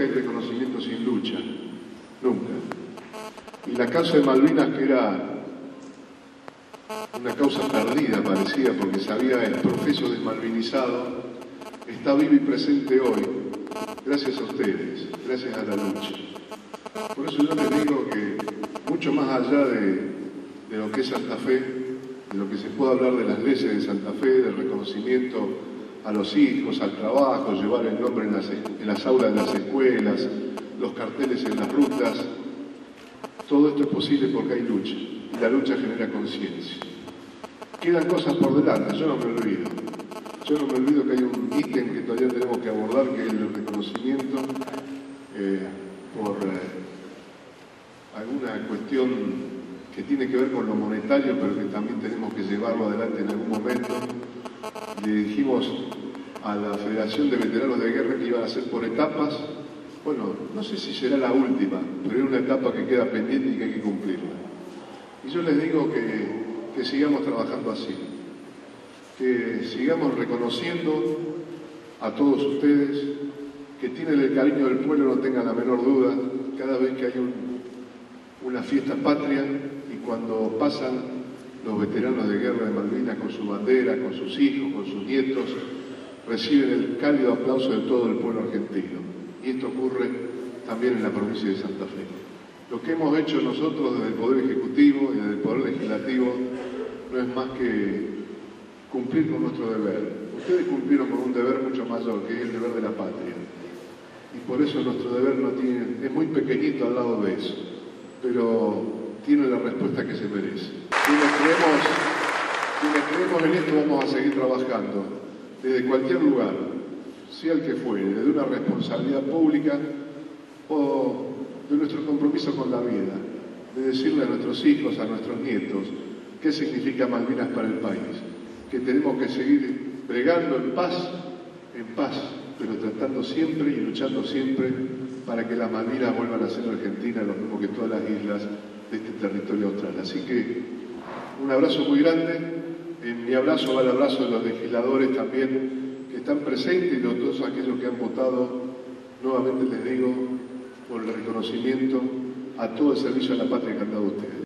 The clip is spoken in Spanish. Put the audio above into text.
hay reconocimiento sin lucha, nunca. Y la causa de Malvinas, que era una causa perdida, parecía, porque se había el proceso desmalvinizado, está vivo y presente hoy, gracias a ustedes, gracias a la lucha. Por eso yo les digo que, mucho más allá de lo que es Santa Fe, de lo que se puede hablar de las leyes de Santa Fe, del reconocimiento a los hijos, al trabajo, llevar el nombre en las aulas de las escuelas, los carteles en las rutas, todo esto es posible porque hay lucha, y la lucha genera conciencia. Quedan cosas por delante, yo no me olvido. Yo no me olvido que hay un ítem que todavía tenemos que abordar, que es el reconocimiento por alguna cuestión que tiene que ver con lo monetario, pero que también tenemos que llevarlo adelante en algún momento. Le dijimos a la Federación de Veteranos de Guerra que iban a ser por etapas. Bueno, no sé si será la última, pero es una etapa que queda pendiente y que hay que cumplirla. Y yo les digo que sigamos trabajando así, que sigamos reconociendo a todos ustedes, que tienen el cariño del pueblo, no tengan la menor duda, cada vez que hay una fiesta patria y cuando pasan los veteranos de guerra de Malvinas con su bandera, con sus hijos, con sus nietos, reciben el cálido aplauso de todo el pueblo argentino. Y esto ocurre también en la provincia de Santa Fe. Lo que hemos hecho nosotros desde el Poder Ejecutivo y desde el Poder Legislativo no es más que cumplir con nuestro deber. Ustedes cumplieron con un deber mucho mayor, que es el deber de la patria. Y por eso nuestro deber es muy pequeñito al lado de eso, pero tiene la respuesta que se merece. Quienes creemos en esto vamos a seguir trabajando desde cualquier lugar, sea el que fuere, desde una responsabilidad pública o de nuestro compromiso con la vida, de decirle a nuestros hijos, a nuestros nietos, qué significa Malvinas para el país, que tenemos que seguir bregando en paz, pero tratando siempre y luchando siempre para que las Malvinas vuelvan a ser Argentina, lo mismo que todas las islas de este territorio austral. Así que un abrazo muy grande, en mi abrazo va el abrazo de los legisladores también que están presentes y de todos aquellos que han votado, nuevamente les digo, por el reconocimiento a todo el servicio a la patria que han dado ustedes.